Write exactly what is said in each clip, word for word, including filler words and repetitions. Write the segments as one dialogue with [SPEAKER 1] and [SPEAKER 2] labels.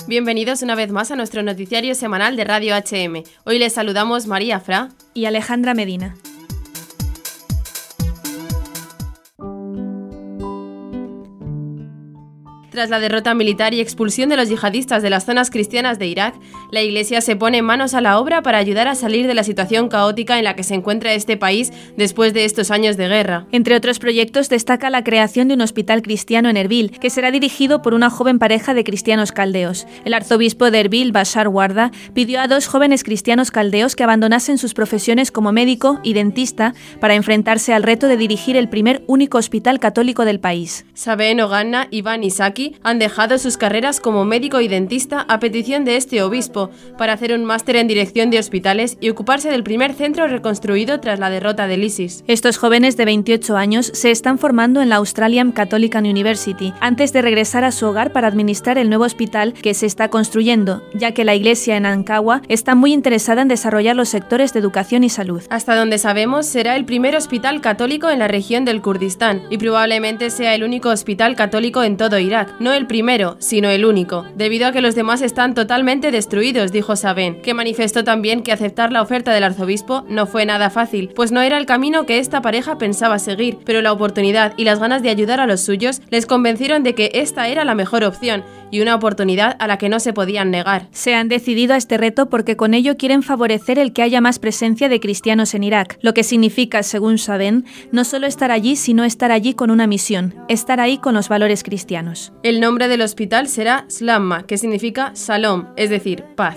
[SPEAKER 1] Bienvenidos una vez más a nuestro noticiario semanal de Radio H M. Hoy les saludamos María Fra
[SPEAKER 2] y Alejandra Medina.
[SPEAKER 1] Tras la derrota militar y expulsión de los yihadistas de las zonas cristianas de Irak, la Iglesia se pone manos a la obra para ayudar a salir de la situación caótica en la que se encuentra este país después de estos años de guerra.
[SPEAKER 2] Entre otros proyectos destaca la creación de un hospital cristiano en Erbil, que será dirigido por una joven pareja de cristianos caldeos. El arzobispo de Erbil, Bashar Warda, pidió a dos jóvenes cristianos caldeos que abandonasen sus profesiones como médico y dentista para enfrentarse al reto de dirigir el primer único hospital católico del país.
[SPEAKER 1] Sabeen Oganna y Iván Isaki han dejado sus carreras como médico y dentista a petición de este obispo para hacer un máster en dirección de hospitales y ocuparse del primer centro reconstruido tras la derrota del ISIS.
[SPEAKER 2] Estos jóvenes de veintiocho años se están formando en la Australian Catholic University antes de regresar a su hogar para administrar el nuevo hospital que se está construyendo, ya que la iglesia en Ankawa está muy interesada en desarrollar los sectores de educación y salud.
[SPEAKER 1] Hasta donde sabemos, será el primer hospital católico en la región del Kurdistán y probablemente sea el único hospital católico en todo Irak. No el primero, sino el único, debido a que los demás están totalmente destruidos, dijo Sabeen, que manifestó también que aceptar la oferta del arzobispo no fue nada fácil, pues no era el camino que esta pareja pensaba seguir, pero la oportunidad y las ganas de ayudar a los suyos les convencieron de que esta era la mejor opción y una oportunidad a la que no se podían negar.
[SPEAKER 2] Se han decidido a este reto porque con ello quieren favorecer el que haya más presencia de cristianos en Irak, lo que significa, según Sabeen, no solo estar allí, sino estar allí con una misión, estar ahí con los valores cristianos.
[SPEAKER 1] El nombre del hospital será Slamma, que significa Salom, es decir, paz.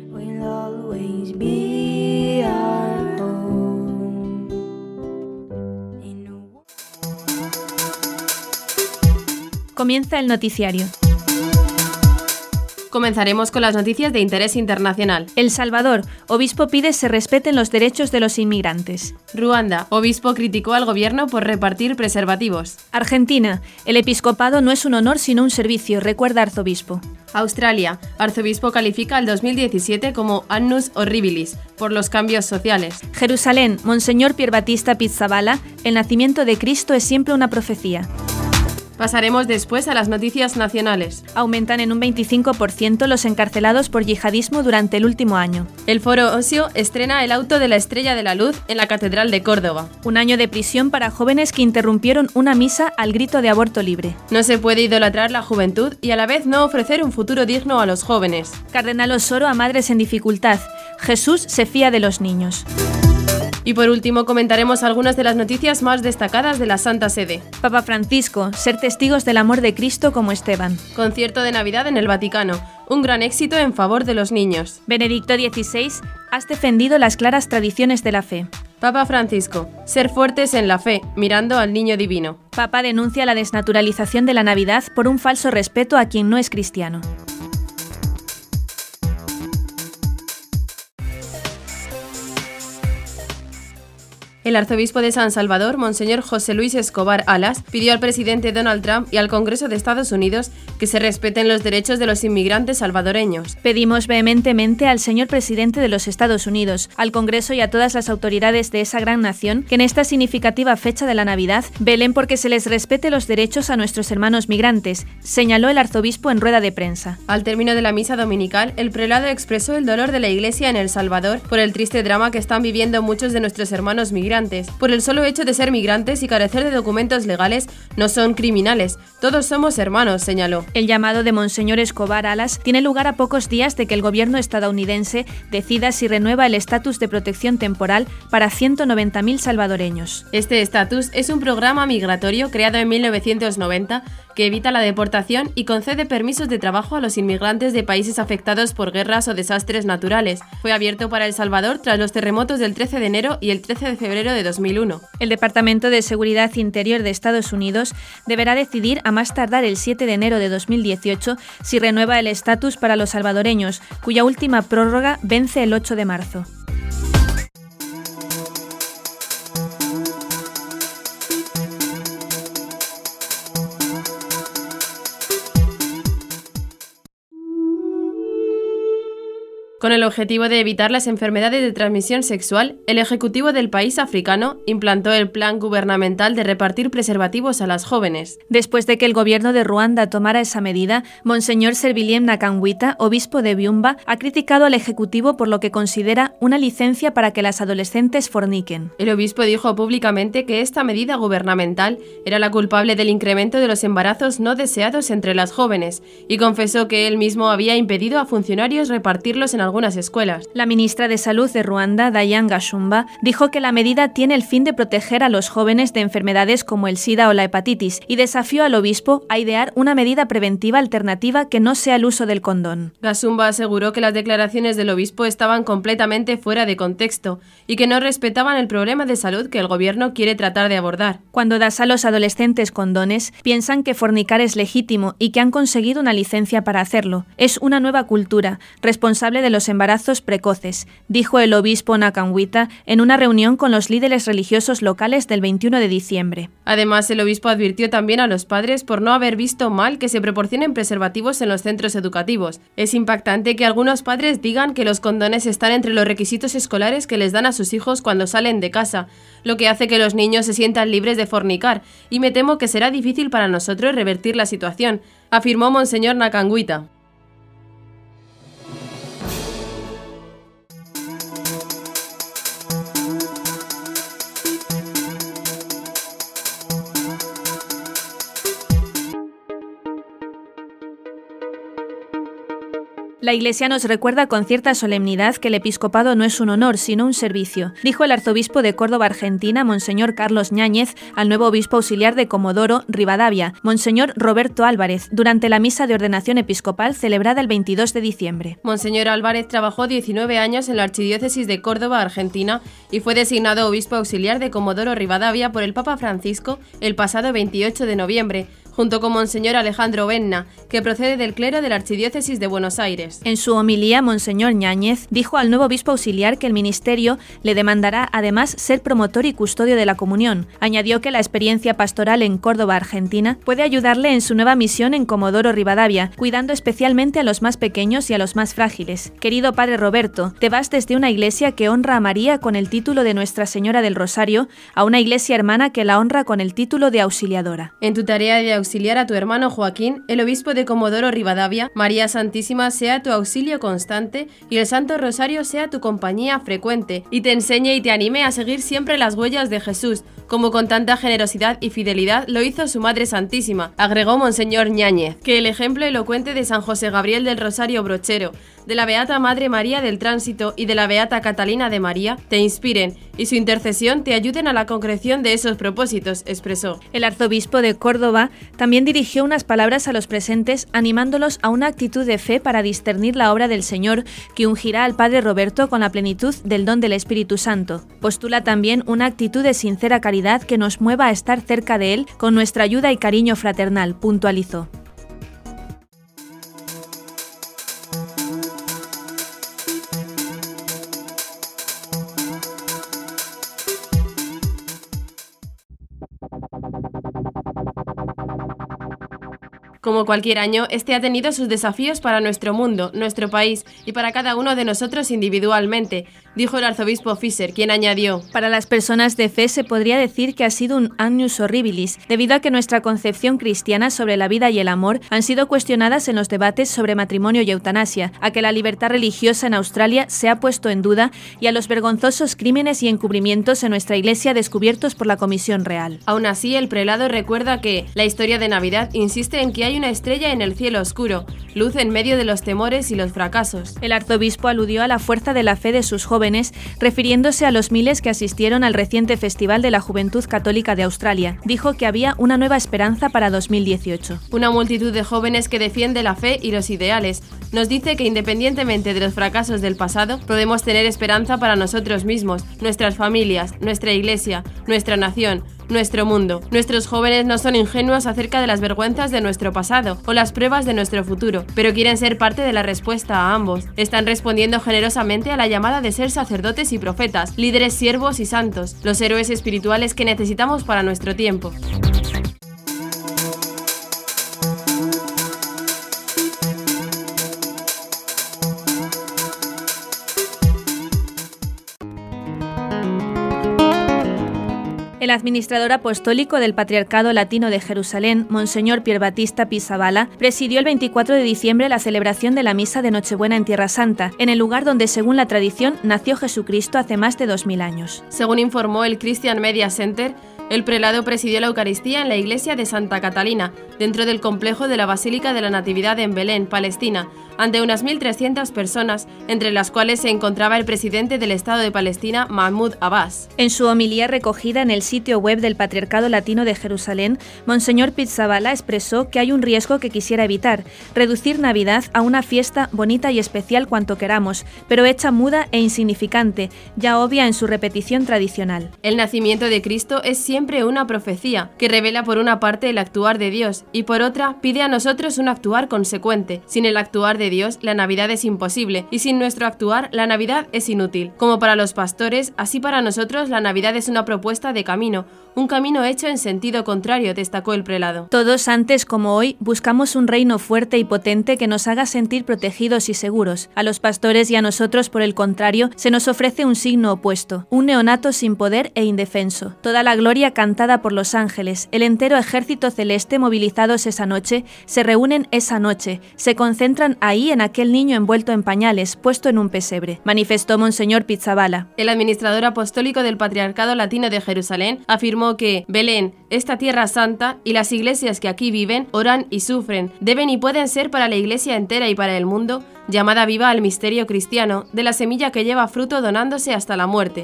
[SPEAKER 2] Comienza el noticiario.
[SPEAKER 1] Comenzaremos con las noticias de interés internacional.
[SPEAKER 2] El Salvador, obispo pide se respeten los derechos de los inmigrantes.
[SPEAKER 1] Ruanda, obispo criticó al gobierno por repartir preservativos.
[SPEAKER 2] Argentina, el episcopado no es un honor sino un servicio, recuerda arzobispo.
[SPEAKER 1] Australia, arzobispo califica el dos mil diecisiete como Annus Horribilis por los cambios sociales.
[SPEAKER 2] Jerusalén, Monseñor Pierbatista Pizzaballa, el nacimiento de Cristo es siempre una profecía.
[SPEAKER 1] Pasaremos después a las noticias nacionales.
[SPEAKER 2] Aumentan en un veinticinco por ciento los encarcelados por yihadismo durante el último año.
[SPEAKER 1] El Foro Ocio estrena el auto de la Estrella de la Luz en la Catedral de Córdoba.
[SPEAKER 2] Un año de prisión para jóvenes que interrumpieron una misa al grito de aborto libre.
[SPEAKER 1] No se puede idolatrar la juventud y a la vez no ofrecer un futuro digno a los jóvenes.
[SPEAKER 2] Cardenal Osoro a madres en dificultad. Jesús se fía de los niños.
[SPEAKER 1] Y por último comentaremos algunas de las noticias más destacadas de la Santa Sede.
[SPEAKER 2] Papa Francisco, ser testigos del amor de Cristo como Esteban.
[SPEAKER 1] Concierto de Navidad en el Vaticano, un gran éxito en favor de los niños.
[SPEAKER 2] Benedicto dieciséis, has defendido las claras tradiciones de la fe.
[SPEAKER 1] Papa Francisco, ser fuertes en la fe, mirando al niño divino.
[SPEAKER 2] Papa denuncia la desnaturalización de la Navidad por un falso respeto a quien no es cristiano.
[SPEAKER 1] El arzobispo de San Salvador, Monseñor José Luis Escobar Alas, pidió al presidente Donald Trump y al Congreso de Estados Unidos que se respeten los derechos de los inmigrantes salvadoreños.
[SPEAKER 2] Pedimos vehementemente al señor presidente de los Estados Unidos, al Congreso y a todas las autoridades de esa gran nación que en esta significativa fecha de la Navidad velen porque se les respete los derechos a nuestros hermanos migrantes, señaló el arzobispo en rueda de prensa.
[SPEAKER 1] Al término de la misa dominical, el prelado expresó el dolor de la Iglesia en El Salvador por el triste drama que están viviendo muchos de nuestros hermanos migrantes. Por el solo hecho de ser migrantes y carecer de documentos legales, no son criminales. Todos somos hermanos, señaló.
[SPEAKER 2] El llamado de Monseñor Escobar Alas tiene lugar a pocos días de que el gobierno estadounidense decida si renueva el estatus de protección temporal para ciento noventa mil salvadoreños.
[SPEAKER 1] Este estatus es un programa migratorio creado en mil novecientos noventa que evita la deportación y concede permisos de trabajo a los inmigrantes de países afectados por guerras o desastres naturales. Fue abierto para El Salvador tras los terremotos del trece de enero y el trece de febrero de dos mil uno.
[SPEAKER 2] El Departamento de Seguridad Interior de Estados Unidos deberá decidir a más tardar el siete de enero de dos mil dieciocho si renueva el estatus para los salvadoreños, cuya última prórroga vence el ocho de marzo.
[SPEAKER 1] Con el objetivo de evitar las enfermedades de transmisión sexual, el Ejecutivo del país africano implantó el plan gubernamental de repartir preservativos a las jóvenes.
[SPEAKER 2] Después de que el gobierno de Ruanda tomara esa medida, Monseñor Serviliem Nakangwita, obispo de Byumba, ha criticado al Ejecutivo por lo que considera una licencia para que las adolescentes forniquen.
[SPEAKER 1] El obispo dijo públicamente que esta medida gubernamental era la culpable del incremento de los embarazos no deseados entre las jóvenes y confesó que él mismo había impedido a funcionarios repartirlos en algunas escuelas.
[SPEAKER 2] La ministra de Salud de Ruanda, Diane Gashumba, dijo que la medida tiene el fin de proteger a los jóvenes de enfermedades como el SIDA o la hepatitis y desafió al obispo a idear una medida preventiva alternativa que no sea el uso del condón.
[SPEAKER 1] Gashumba aseguró que las declaraciones del obispo estaban completamente fuera de contexto y que no respetaban el problema de salud que el gobierno quiere tratar de abordar.
[SPEAKER 2] Cuando das a los adolescentes condones, piensan que fornicar es legítimo y que han conseguido una licencia para hacerlo. Es una nueva cultura, responsable de los los embarazos precoces, dijo el obispo Nakangwita en una reunión con los líderes religiosos locales del veintiuno de diciembre.
[SPEAKER 1] Además, el obispo advirtió también a los padres por no haber visto mal que se proporcionen preservativos en los centros educativos. Es impactante que algunos padres digan que los condones están entre los requisitos escolares que les dan a sus hijos cuando salen de casa, lo que hace que los niños se sientan libres de fornicar, y me temo que será difícil para nosotros revertir la situación, afirmó Monseñor Nakangwita.
[SPEAKER 2] La Iglesia nos recuerda con cierta solemnidad que el episcopado no es un honor, sino un servicio, dijo el arzobispo de Córdoba, Argentina, Monseñor Carlos Ñáñez, al nuevo obispo auxiliar de Comodoro, Rivadavia, Monseñor Roberto Álvarez, durante la misa de ordenación episcopal celebrada el veintidós de diciembre.
[SPEAKER 1] Monseñor Álvarez trabajó diecinueve años en la Archidiócesis de Córdoba, Argentina, y fue designado obispo auxiliar de Comodoro, Rivadavia, por el Papa Francisco el pasado veintiocho de noviembre, junto con Monseñor Alejandro Benna, que procede del clero de la Archidiócesis de Buenos Aires.
[SPEAKER 2] En su homilía, Monseñor Ñáñez dijo al nuevo obispo auxiliar que el ministerio le demandará además ser promotor y custodio de la comunión. Añadió que la experiencia pastoral en Córdoba, Argentina, puede ayudarle en su nueva misión en Comodoro Rivadavia, cuidando especialmente a los más pequeños y a los más frágiles. Querido Padre Roberto, te vas desde una iglesia que honra a María con el título de Nuestra Señora del Rosario a una iglesia hermana que la honra con el título de auxiliadora.
[SPEAKER 1] En tu tarea de auxiliar a tu hermano Joaquín, el obispo de Comodoro Rivadavia, María Santísima sea tu auxilio constante y el Santo Rosario sea tu compañía frecuente, y te enseñe y te anime a seguir siempre las huellas de Jesús, como con tanta generosidad y fidelidad lo hizo su Madre Santísima, agregó Monseñor Ñáñez. Que el ejemplo elocuente de San José Gabriel del Rosario Brochero, de la Beata Madre María del Tránsito y de la Beata Catalina de María te inspiren y su intercesión te ayuden a la concreción de esos propósitos, expresó.
[SPEAKER 2] El arzobispo de Córdoba también dirigió unas palabras a los presentes animándolos a una actitud de fe para discernir la obra del Señor que ungirá al Padre Roberto con la plenitud del don del Espíritu Santo. Postula también una actitud de sincera caridad que nos mueva a estar cerca de Él con nuestra ayuda y cariño fraternal, puntualizó.
[SPEAKER 1] Como cualquier año, este ha tenido sus desafíos para nuestro mundo, nuestro país y para cada uno de nosotros individualmente, dijo el arzobispo Fischer, quien añadió:
[SPEAKER 2] para las personas de fe se podría decir que ha sido un annus horribilis, debido a que nuestra concepción cristiana sobre la vida y el amor han sido cuestionadas en los debates sobre matrimonio y eutanasia, a que la libertad religiosa en Australia se ha puesto en duda y a los vergonzosos crímenes y encubrimientos en nuestra iglesia descubiertos por la Comisión Real.
[SPEAKER 1] Aún así, el prelado recuerda que la historia de Navidad insiste en que hay una estrella en el cielo oscuro, luz en medio de los temores y los fracasos.
[SPEAKER 2] El arzobispo aludió a la fuerza de la fe de sus jóvenes, refiriéndose a los miles que asistieron al reciente Festival de la Juventud Católica de Australia. Dijo que había una nueva esperanza para dos mil dieciocho.
[SPEAKER 1] Una multitud de jóvenes que defiende la fe y los ideales. Nos dice que independientemente de los fracasos del pasado, podemos tener esperanza para nosotros mismos, nuestras familias, nuestra iglesia, nuestra nación, nuestro mundo. Nuestros jóvenes no son ingenuos acerca de las vergüenzas de nuestro pasado o las pruebas de nuestro futuro, pero quieren ser parte de la respuesta a ambos. Están respondiendo generosamente a la llamada de ser sacerdotes y profetas, líderes siervos y santos, los héroes espirituales que necesitamos para nuestro tiempo.
[SPEAKER 2] El administrador apostólico del Patriarcado Latino de Jerusalén, Monseñor Pierbattista Pizzaballa, presidió el veinticuatro de diciembre la celebración de la Misa de Nochebuena en Tierra Santa, en el lugar donde, según la tradición, nació Jesucristo hace más de dos mil años.
[SPEAKER 1] Según informó el Christian Media Center, el prelado presidió la Eucaristía en la iglesia de Santa Catalina, dentro del complejo de la Basílica de la Natividad en Belén, Palestina, ante unas mil trescientas personas, entre las cuales se encontraba el presidente del Estado de Palestina, Mahmoud Abbas.
[SPEAKER 2] En su homilía recogida en el sitio web del Patriarcado Latino de Jerusalén, Monseñor Pizzaballa expresó que hay un riesgo que quisiera evitar: reducir Navidad a una fiesta bonita y especial cuanto queramos, pero hecha muda e insignificante, ya obvia en su repetición tradicional.
[SPEAKER 1] El nacimiento de Cristo es siempre una profecía, que revela por una parte el actuar de Dios, y por otra pide a nosotros un actuar consecuente. Sin el actuar de Dios, la Navidad es imposible, y sin nuestro actuar, la Navidad es inútil. Como para los pastores, así para nosotros la Navidad es una propuesta de camino, un camino hecho en sentido contrario, destacó el prelado.
[SPEAKER 2] Todos, antes como hoy, buscamos un reino fuerte y potente que nos haga sentir protegidos y seguros. A los pastores y a nosotros, por el contrario, se nos ofrece un signo opuesto, un neonato sin poder e indefenso. Toda la gloria cantada por los ángeles, el entero ejército celeste movilizados esa noche, se reúnen esa noche, se concentran ahí en aquel niño envuelto en pañales, puesto en un pesebre, manifestó Monseñor Pizzaballa.
[SPEAKER 1] El administrador apostólico del Patriarcado Latino de Jerusalén afirmó que Belén, esta tierra santa, y las iglesias que aquí viven, oran y sufren, deben y pueden ser para la iglesia entera y para el mundo, llamada viva al misterio cristiano, de la semilla que lleva fruto donándose hasta la muerte.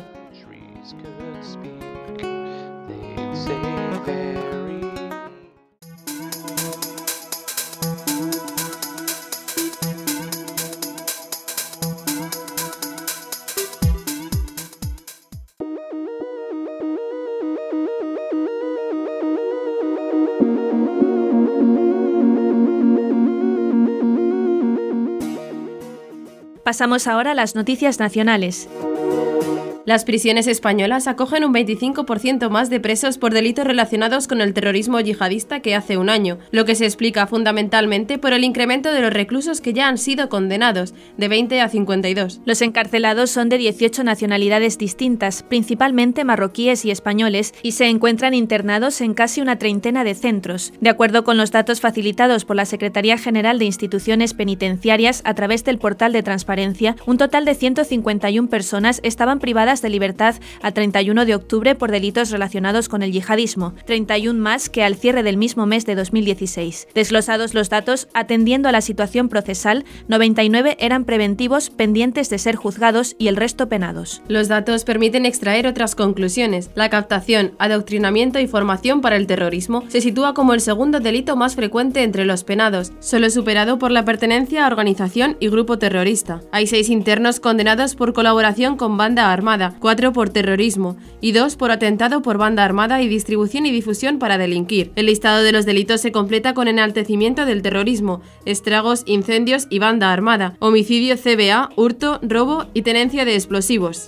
[SPEAKER 2] Pasamos ahora a las noticias nacionales.
[SPEAKER 1] Las prisiones españolas acogen un veinticinco por ciento más de presos por delitos relacionados con el terrorismo yihadista que hace un año, lo que se explica fundamentalmente por el incremento de los reclusos que ya han sido condenados, de veinte a cincuenta y dos.
[SPEAKER 2] Los encarcelados son de dieciocho nacionalidades distintas, principalmente marroquíes y españoles, y se encuentran internados en casi una treintena de centros. De acuerdo con los datos facilitados por la Secretaría General de Instituciones Penitenciarias a través del portal de transparencia, un total de ciento cincuenta y una personas estaban privadas de libertad a treinta y uno de octubre por delitos relacionados con el yihadismo, treinta y uno más que al cierre del mismo mes de dos mil dieciséis. Desglosados los datos, atendiendo a la situación procesal, noventa y nueve eran preventivos pendientes de ser juzgados y el resto penados.
[SPEAKER 1] Los datos permiten extraer otras conclusiones. La captación, adoctrinamiento y formación para el terrorismo se sitúa como el segundo delito más frecuente entre los penados, solo superado por la pertenencia a organización y grupo terrorista. Hay seis internos condenados por colaboración con banda armada, cuatro por terrorismo y dos por atentado por banda armada y distribución y difusión para delinquir. El listado de los delitos se completa con enaltecimiento del terrorismo, estragos, incendios y banda armada, homicidio C B A, hurto, robo y tenencia de explosivos.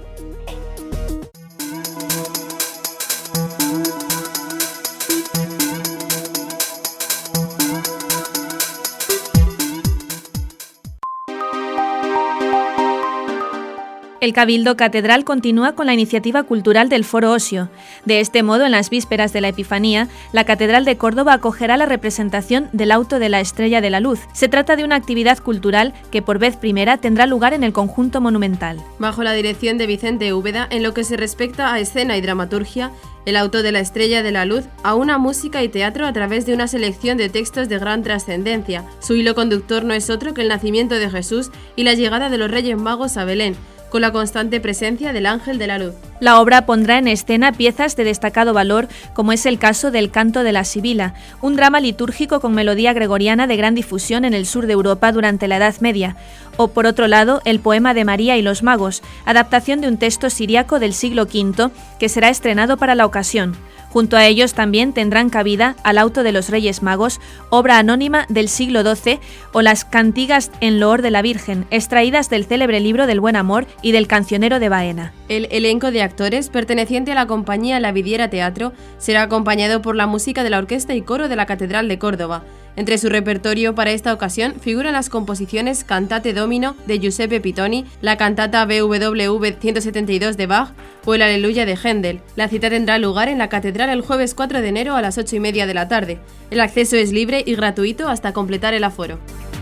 [SPEAKER 2] El Cabildo Catedral continúa con la iniciativa cultural del Foro Osio. De este modo, en las vísperas de la Epifanía, la Catedral de Córdoba acogerá la representación del Auto de la Estrella de la Luz. Se trata de una actividad cultural que por vez primera tendrá lugar en el conjunto monumental.
[SPEAKER 1] Bajo la dirección de Vicente Úbeda, en lo que se respecta a escena y dramaturgia, el Auto de la Estrella de la Luz aúna música y teatro a través de una selección de textos de gran trascendencia. Su hilo conductor no es otro que el nacimiento de Jesús y la llegada de los Reyes Magos a Belén, con la constante presencia del Ángel de la Luz.
[SPEAKER 2] La obra pondrá en escena piezas de destacado valor, como es el caso del Canto de la Sibila, un drama litúrgico con melodía gregoriana de gran difusión en el sur de Europa durante la Edad Media, o por otro lado, el Poema de María y los Magos, adaptación de un texto siríaco del siglo quinto que será estrenado para la ocasión. Junto a ellos también tendrán cabida Al Auto de los Reyes Magos, obra anónima del siglo doce, o las Cantigas en loor de la Virgen, extraídas del célebre libro del Buen Amor y del Cancionero de Baena.
[SPEAKER 1] El elenco de actores, perteneciente a la compañía La Vidiera Teatro, será acompañado por la música de la orquesta y coro de la Catedral de Córdoba. Entre su repertorio para esta ocasión figuran las composiciones Cantate Domino de Giuseppe Pitoni, la cantata B W V ciento setenta y dos de Bach o el Aleluya de Händel. La cita tendrá lugar en la catedral el jueves cuatro de enero a las ocho y media de la tarde. El acceso es libre y gratuito hasta completar el aforo.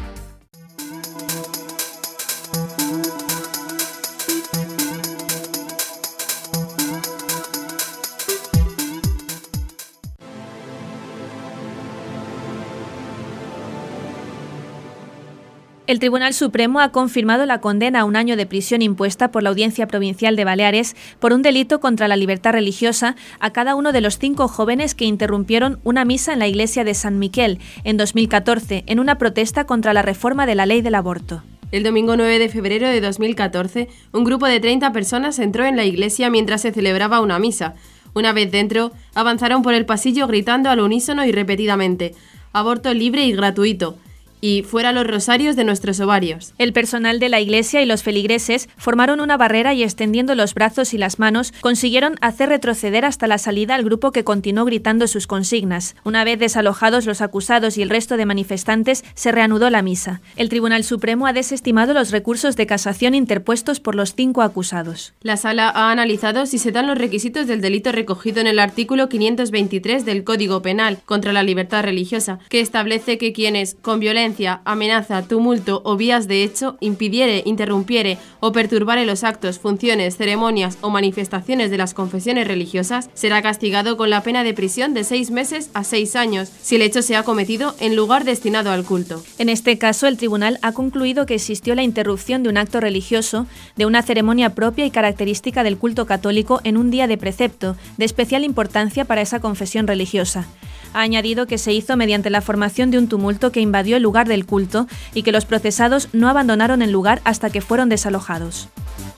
[SPEAKER 2] El Tribunal Supremo ha confirmado la condena a un año de prisión impuesta por la Audiencia Provincial de Baleares por un delito contra la libertad religiosa a cada uno de los cinco jóvenes que interrumpieron una misa en la iglesia de San Miquel en dos mil catorce en una protesta contra la reforma de la ley del aborto.
[SPEAKER 1] El domingo nueve de febrero de dos mil catorce, un grupo de treinta personas entró en la iglesia mientras se celebraba una misa. Una vez dentro, avanzaron por el pasillo gritando al unísono y repetidamente: «Aborto libre y gratuito», y «fuera los rosarios de nuestros ovarios».
[SPEAKER 2] El personal de la iglesia y los feligreses formaron una barrera y, extendiendo los brazos y las manos, consiguieron hacer retroceder hasta la salida al grupo, que continuó gritando sus consignas. Una vez desalojados los acusados y el resto de manifestantes, se reanudó la misa. El Tribunal Supremo ha desestimado los recursos de casación interpuestos por los cinco acusados.
[SPEAKER 1] La Sala ha analizado si se dan los requisitos del delito recogido en el artículo quinientos veintitrés del Código Penal contra la libertad religiosa, que establece que quienes, con violencia, amenaza, tumulto o vías de hecho, impidiere, interrumpiere o perturbare los actos, funciones, ceremonias o manifestaciones de las confesiones religiosas, será castigado con la pena de prisión de seis meses a seis años, si el hecho se ha cometido en lugar destinado al culto.
[SPEAKER 2] En este caso, el tribunal ha concluido que existió la interrupción de un acto religioso, de una ceremonia propia y característica del culto católico en un día de precepto, de especial importancia para esa confesión religiosa. Ha añadido que se hizo mediante la formación de un tumulto que invadió el lugar del culto y que los procesados no abandonaron el lugar hasta que fueron desalojados.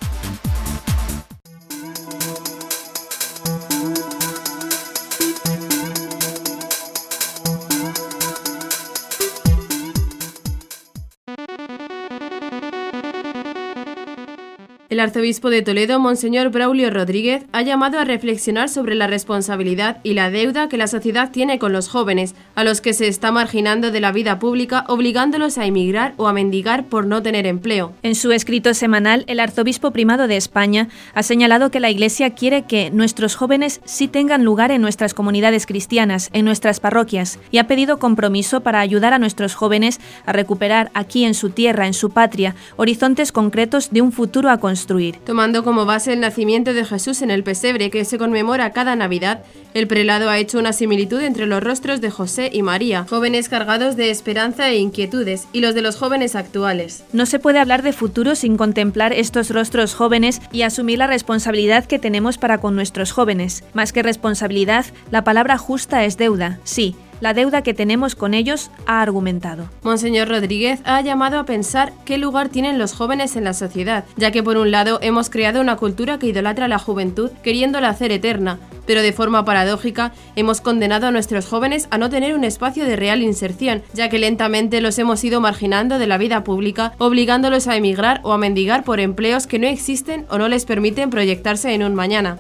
[SPEAKER 1] El arzobispo de Toledo, Monseñor Braulio Rodríguez, ha llamado a reflexionar sobre la responsabilidad y la deuda que la sociedad tiene con los jóvenes, a los que se está marginando de la vida pública, obligándolos a emigrar o a mendigar por no tener empleo.
[SPEAKER 2] En su escrito semanal, el arzobispo primado de España ha señalado que la Iglesia quiere que nuestros jóvenes sí tengan lugar en nuestras comunidades cristianas, en nuestras parroquias, y ha pedido compromiso para ayudar a nuestros jóvenes a recuperar aquí en su tierra, en su patria, horizontes concretos de un futuro a construir.
[SPEAKER 1] Tomando como base el nacimiento de Jesús en el pesebre que se conmemora cada Navidad, el prelado ha hecho una similitud entre los rostros de José y María, jóvenes cargados de esperanza e inquietudes, y los de los jóvenes actuales.
[SPEAKER 2] No se puede hablar de futuro sin contemplar estos rostros jóvenes y asumir la responsabilidad que tenemos para con nuestros jóvenes. Más que responsabilidad, la palabra justa es deuda, sí. La deuda que tenemos con ellos, ha argumentado.
[SPEAKER 1] Monseñor Rodríguez ha llamado a pensar qué lugar tienen los jóvenes en la sociedad, ya que por un lado hemos creado una cultura que idolatra a la juventud queriéndola hacer eterna, pero de forma paradójica hemos condenado a nuestros jóvenes a no tener un espacio de real inserción, ya que lentamente los hemos ido marginando de la vida pública, obligándolos a emigrar o a mendigar por empleos que no existen o no les permiten proyectarse en un mañana.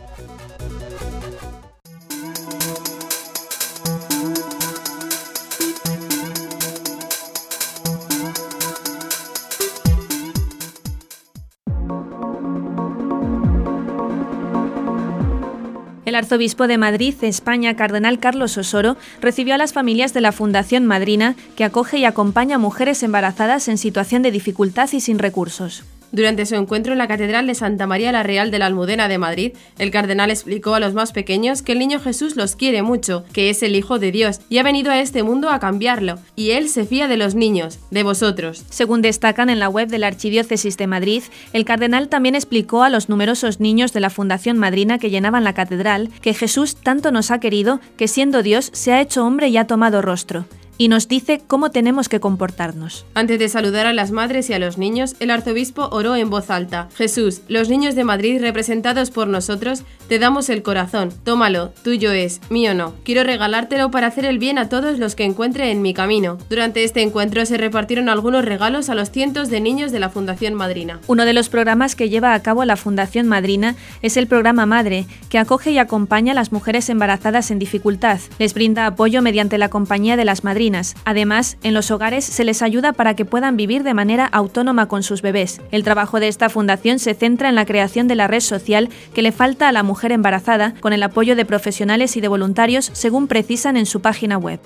[SPEAKER 2] El arzobispo de Madrid, España, cardenal Carlos Osoro, recibió a las familias de la Fundación Madrina, que acoge y acompaña a mujeres embarazadas en situación de dificultad y sin recursos.
[SPEAKER 1] Durante su encuentro en la Catedral de Santa María la Real de la Almudena de Madrid, el cardenal explicó a los más pequeños que el niño Jesús los quiere mucho, que es el Hijo de Dios y ha venido a este mundo a cambiarlo, y él se fía de los niños, de vosotros.
[SPEAKER 2] Según destacan en la web de la Archidiócesis de Madrid, el cardenal también explicó a los numerosos niños de la Fundación Madrina que llenaban la catedral que Jesús tanto nos ha querido que, siendo Dios, se ha hecho hombre y ha tomado rostro. Y nos dice cómo tenemos que comportarnos.
[SPEAKER 1] Antes de saludar a las madres y a los niños, el arzobispo oró en voz alta: Jesús, los niños de Madrid representados por nosotros, te damos el corazón, tómalo, tuyo es, mío no. Quiero regalártelo para hacer el bien a todos los que encuentre en mi camino. Durante este encuentro se repartieron algunos regalos a los cientos de niños de la Fundación Madrina.
[SPEAKER 2] Uno de los programas que lleva a cabo la Fundación Madrina es el programa Madre, que acoge y acompaña a las mujeres embarazadas en dificultad. Les brinda apoyo mediante la compañía de las madrinas, clandestinas. Además, en los hogares se les ayuda para que puedan vivir de manera autónoma con sus bebés. El trabajo de esta fundación se centra en la creación de la red social que le falta a la mujer embarazada, con el apoyo de profesionales y de voluntarios, según precisan en su página web.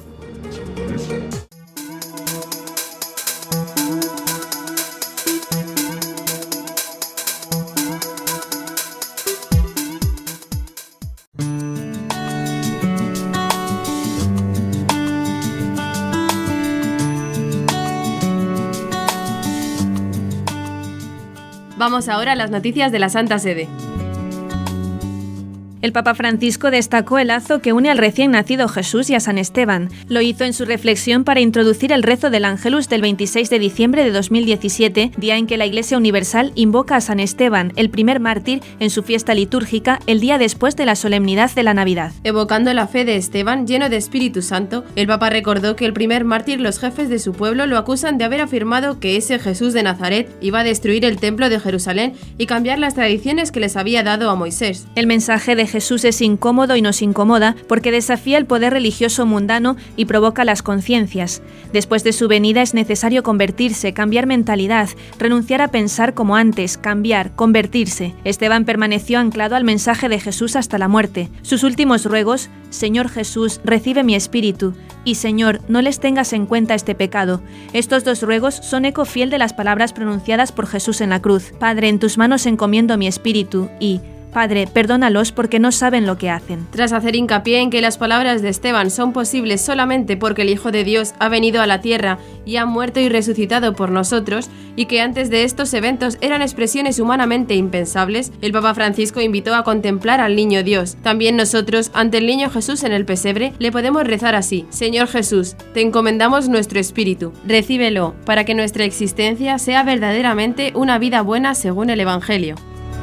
[SPEAKER 1] Vamos ahora a las noticias de la Santa Sede.
[SPEAKER 2] El Papa Francisco destacó el lazo que une al recién nacido Jesús y a San Esteban. Lo hizo en su reflexión para introducir el rezo del Ángelus del veintiséis de diciembre de dos mil diecisiete, día en que la Iglesia Universal invoca a San Esteban, el primer mártir, en su fiesta litúrgica, el día después de la solemnidad de la Navidad.
[SPEAKER 1] Evocando la fe de Esteban, lleno de Espíritu Santo, el Papa recordó que el primer mártir, los jefes de su pueblo, lo acusan de haber afirmado que ese Jesús de Nazaret iba a destruir el templo de Jerusalén y cambiar las tradiciones que les había dado a Moisés.
[SPEAKER 2] El mensaje de Jesús es incómodo y nos incomoda porque desafía el poder religioso mundano y provoca las conciencias. Después de su venida es necesario convertirse, cambiar mentalidad, renunciar a pensar como antes, cambiar, convertirse. Esteban permaneció anclado al mensaje de Jesús hasta la muerte. Sus últimos ruegos: Señor Jesús, recibe mi espíritu, y Señor, no les tengas en cuenta este pecado. Estos dos ruegos son eco fiel de las palabras pronunciadas por Jesús en la cruz: Padre, en tus manos encomiendo mi espíritu, y Padre, perdónalos porque no saben lo que hacen.
[SPEAKER 1] Tras hacer hincapié en que las palabras de Esteban son posibles solamente porque el Hijo de Dios ha venido a la tierra y ha muerto y resucitado por nosotros, y que antes de estos eventos eran expresiones humanamente impensables, el Papa Francisco invitó a contemplar al Niño Dios. También nosotros, ante el Niño Jesús en el pesebre, le podemos rezar así: Señor Jesús, te encomendamos nuestro espíritu, recíbelo, para que nuestra existencia sea verdaderamente una vida buena según el Evangelio.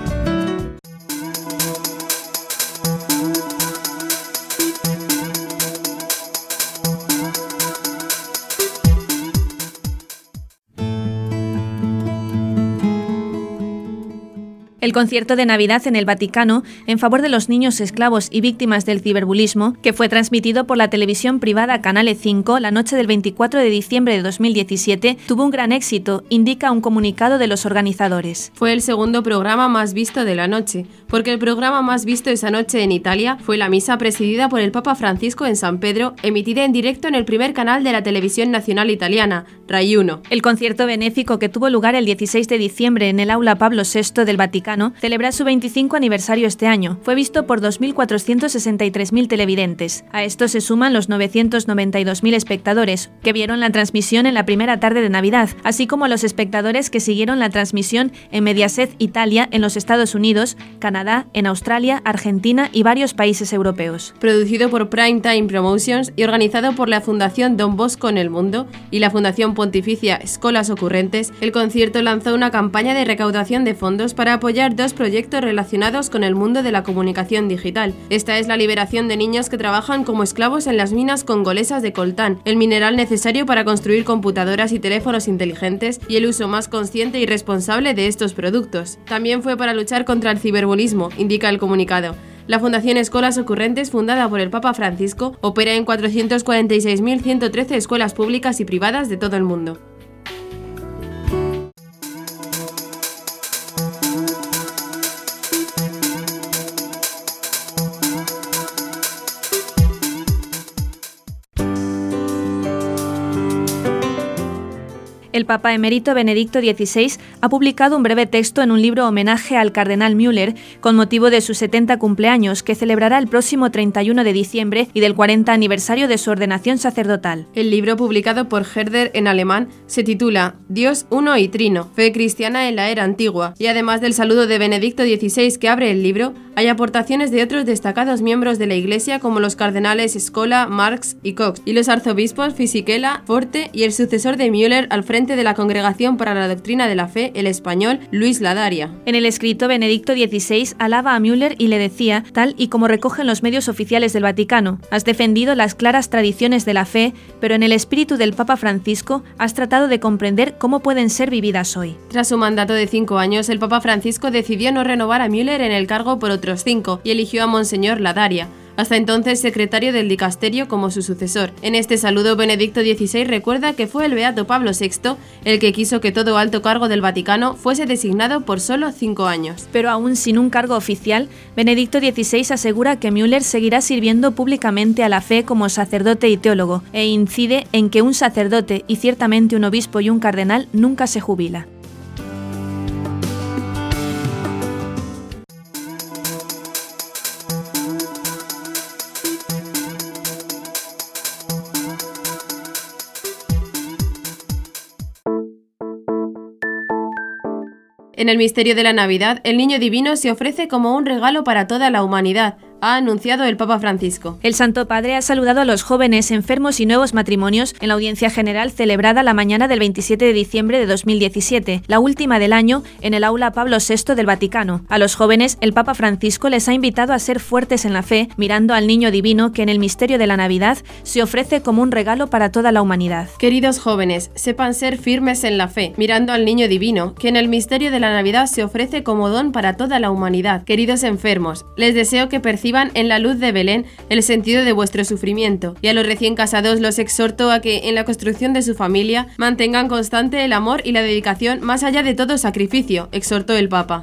[SPEAKER 2] El concierto de Navidad en el Vaticano en favor de los niños esclavos y víctimas del ciberbullismo, que fue transmitido por la televisión privada Canale cinco la noche del veinticuatro de diciembre de dos mil diecisiete, tuvo un gran éxito, indica un comunicado de los organizadores.
[SPEAKER 1] Fue el segundo programa más visto de la noche, porque el programa más visto esa noche en Italia fue la misa presidida por el Papa Francisco en San Pedro, emitida en directo en el primer canal de la televisión nacional italiana, Rai uno.
[SPEAKER 2] El concierto benéfico que tuvo lugar el dieciséis de diciembre en el Aula Pablo sexto del Vaticano celebra su veinticinco aniversario este año. Fue visto por dos mil cuatrocientos sesenta y tres mil televidentes. A esto se suman los novecientos noventa y dos mil espectadores que vieron la transmisión en la primera tarde de Navidad, así como los espectadores que siguieron la transmisión en Mediaset Italia en los Estados Unidos, Canadá, en Australia, Argentina y varios países europeos.
[SPEAKER 1] Producido por Prime Time Promotions y organizado por la Fundación Don Bosco en el Mundo y la Fundación Pontificia Escolas Ocurrentes, el concierto lanzó una campaña de recaudación de fondos para apoyar dos proyectos relacionados con el mundo de la comunicación digital. Esta es la liberación de niños que trabajan como esclavos en las minas congolesas de coltán, el mineral necesario para construir computadoras y teléfonos inteligentes, y el uso más consciente y responsable de estos productos. También fue para luchar contra el ciberbullismo, indica el comunicado. La Fundación Escolas Ocurrentes, fundada por el Papa Francisco, opera en cuatrocientas cuarenta y seis mil ciento trece escuelas públicas y privadas de todo el mundo.
[SPEAKER 2] El Papa emérito Benedicto dieciséis ha publicado un breve texto en un libro homenaje al cardenal Müller con motivo de su setenta cumpleaños, que celebrará el próximo treinta y uno de diciembre, y del cuarenta aniversario de su ordenación sacerdotal.
[SPEAKER 1] El libro, publicado por Herder en alemán, se titula Dios uno y trino, fe cristiana en la era antigua, y además del saludo de Benedicto dieciséis que abre el libro, hay aportaciones de otros destacados miembros de la Iglesia como los cardenales Scola, Marx y Cox, y los arzobispos Fisichella, Forte y el sucesor de Müller al frente de la Congregación para la Doctrina de la Fe, el español Luis Ladaria.
[SPEAKER 2] En el escrito, Benedicto dieciséis alaba a Müller y le decía, tal y como recogen los medios oficiales del Vaticano: has defendido las claras tradiciones de la fe, pero en el espíritu del Papa Francisco has tratado de comprender cómo pueden ser vividas hoy.
[SPEAKER 1] Tras su mandato de cinco años, el Papa Francisco decidió no renovar a Müller en el cargo por otros cinco y eligió a Monseñor Ladaria. hasta entonces secretario del dicasterio, como su sucesor. En este saludo, Benedicto dieciséis recuerda que fue el beato Pablo sexto el que quiso que todo alto cargo del Vaticano fuese designado por solo cinco años.
[SPEAKER 2] Pero aún sin un cargo oficial, Benedicto dieciséis asegura que Müller seguirá sirviendo públicamente a la fe como sacerdote y teólogo, e incide en que un sacerdote y ciertamente un obispo y un cardenal nunca se jubila.
[SPEAKER 1] En el misterio de la Navidad, el Niño Divino se ofrece como un regalo para toda la humanidad, ha anunciado el Papa Francisco.
[SPEAKER 2] El Santo Padre ha saludado a los jóvenes, enfermos y nuevos matrimonios en la audiencia general celebrada la mañana del veintisiete de diciembre de dos mil diecisiete, la última del año, en el aula Pablo sexto del Vaticano. A los jóvenes, el Papa Francisco les ha invitado a ser fuertes en la fe, mirando al Niño Divino que en el misterio de la Navidad se ofrece como un regalo para toda la humanidad.
[SPEAKER 1] Queridos jóvenes, sepan ser firmes en la fe, mirando al Niño Divino que en el misterio de la Navidad se ofrece como don para toda la humanidad. Queridos enfermos, les deseo que perciban en la luz de Belén el sentido de vuestro sufrimiento, y a los recién casados los exhorto a que en la construcción de su familia mantengan constante el amor y la dedicación más allá de todo sacrificio, exhortó el Papa.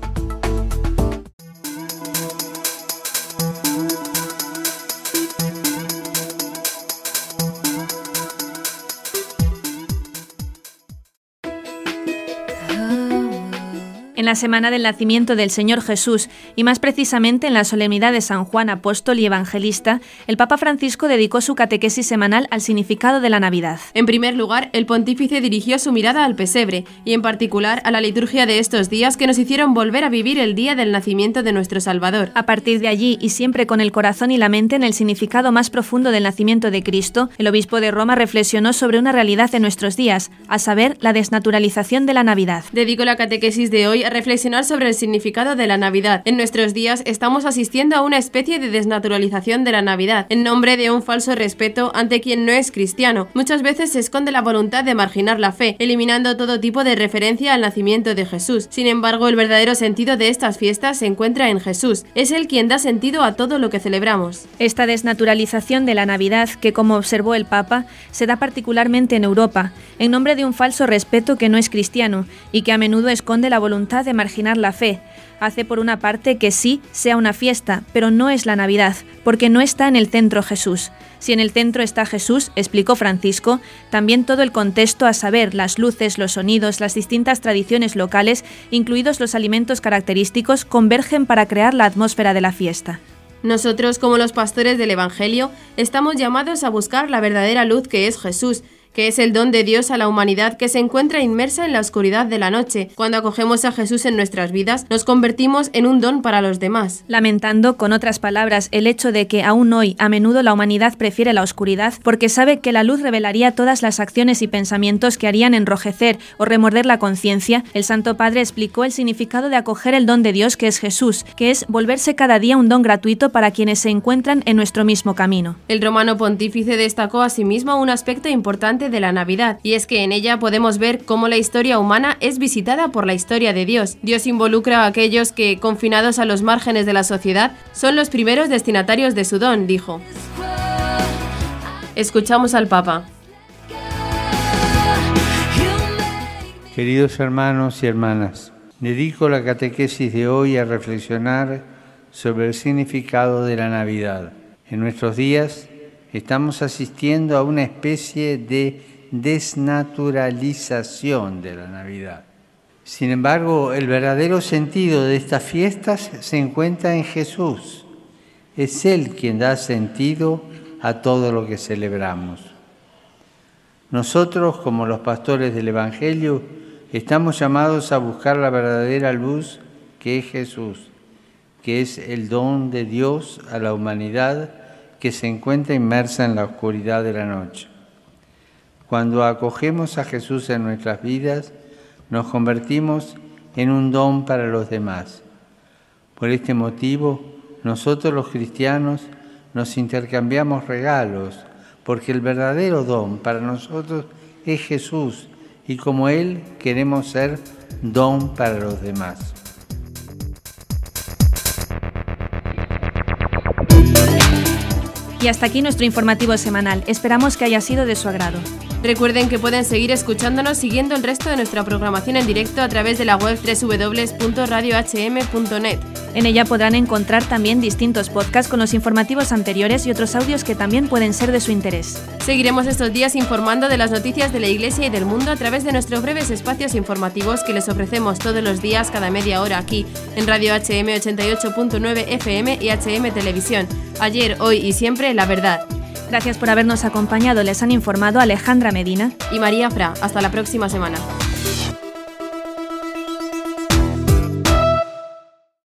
[SPEAKER 2] En la semana del nacimiento del Señor Jesús, y más precisamente en la solemnidad de San Juan Apóstol y Evangelista, el Papa Francisco dedicó su catequesis semanal al significado de la Navidad.
[SPEAKER 1] En primer lugar, el pontífice dirigió su mirada al pesebre, y en particular a la liturgia de estos días que nos hicieron volver a vivir el día del nacimiento de nuestro Salvador.
[SPEAKER 2] A partir de allí, y siempre con el corazón y la mente en el significado más profundo del nacimiento de Cristo, el obispo de Roma reflexionó sobre una realidad de nuestros días, a saber, la desnaturalización de la Navidad.
[SPEAKER 1] Dedico la catequesis de hoy a reflexionar sobre el significado de la Navidad. En nuestros días estamos asistiendo a una especie de desnaturalización de la Navidad, en nombre de un falso respeto ante quien no es cristiano. Muchas veces se esconde la voluntad de marginar la fe, eliminando todo tipo de referencia al nacimiento de Jesús. Sin embargo, el verdadero sentido de estas fiestas se encuentra en Jesús. Es Él quien da sentido a todo lo que celebramos.
[SPEAKER 2] Esta desnaturalización de la Navidad, que como observó el Papa, se da particularmente en Europa, en nombre de un falso respeto que no es cristiano y que a menudo esconde la voluntad de marginar la fe. Hace por una parte que sí sea una fiesta, pero no es la Navidad, porque no está en el centro Jesús. Si en el centro está Jesús, explicó Francisco, también todo el contexto, a saber, las luces, los sonidos, las distintas tradiciones locales, incluidos los alimentos característicos, convergen para crear la atmósfera de la fiesta.
[SPEAKER 1] Nosotros, como los pastores del Evangelio, estamos llamados a buscar la verdadera luz que es Jesús, que es el don de Dios a la humanidad que se encuentra inmersa en la oscuridad de la noche. Cuando acogemos a Jesús en nuestras vidas, nos convertimos en un don para los demás.
[SPEAKER 2] Lamentando, con otras palabras, el hecho de que aún hoy a menudo la humanidad prefiere la oscuridad porque sabe que la luz revelaría todas las acciones y pensamientos que harían enrojecer o remorder la conciencia, el Santo Padre explicó el significado de acoger el don de Dios que es Jesús, que es volverse cada día un don gratuito para quienes se encuentran en nuestro mismo camino.
[SPEAKER 1] El romano pontífice destacó asimismo un aspecto importante de la Navidad, y es que en ella podemos ver cómo la historia humana es visitada por la historia de Dios. Dios involucra a aquellos que, confinados a los márgenes de la sociedad, son los primeros destinatarios de su don, dijo. Escuchamos al Papa.
[SPEAKER 3] Queridos hermanos y hermanas, dedico la catequesis de hoy a reflexionar sobre el significado de la Navidad. En nuestros días estamos asistiendo a una especie de desnaturalización de la Navidad. Sin embargo, el verdadero sentido de estas fiestas se encuentra en Jesús. Es Él quien da sentido a todo lo que celebramos. Nosotros, como los pastores del Evangelio, estamos llamados a buscar la verdadera luz que es Jesús, que es el don de Dios a la humanidad que se encuentra inmersa en la oscuridad de la noche. Cuando acogemos a Jesús en nuestras vidas, nos convertimos en un don para los demás. Por este motivo, nosotros los cristianos nos intercambiamos regalos, porque el verdadero don para nosotros es Jesús, y como Él queremos ser don para los demás.
[SPEAKER 2] Y hasta aquí nuestro informativo semanal. Esperamos que haya sido de su agrado.
[SPEAKER 1] Recuerden que pueden seguir escuchándonos siguiendo el resto de nuestra programación en directo a través de la web doble u doble u doble u punto radio h m punto net.
[SPEAKER 2] En ella podrán encontrar también distintos podcasts con los informativos anteriores y otros audios que también pueden ser de su interés.
[SPEAKER 1] Seguiremos estos días informando de las noticias de la Iglesia y del mundo a través de nuestros breves espacios informativos que les ofrecemos todos los días cada media hora aquí en Radio H M ochenta y ocho punto nueve F M y H M Televisión. Ayer, hoy y siempre, la verdad.
[SPEAKER 2] Gracias por habernos acompañado. Les han informado Alejandra Medina
[SPEAKER 1] y María Fra. Hasta la próxima semana.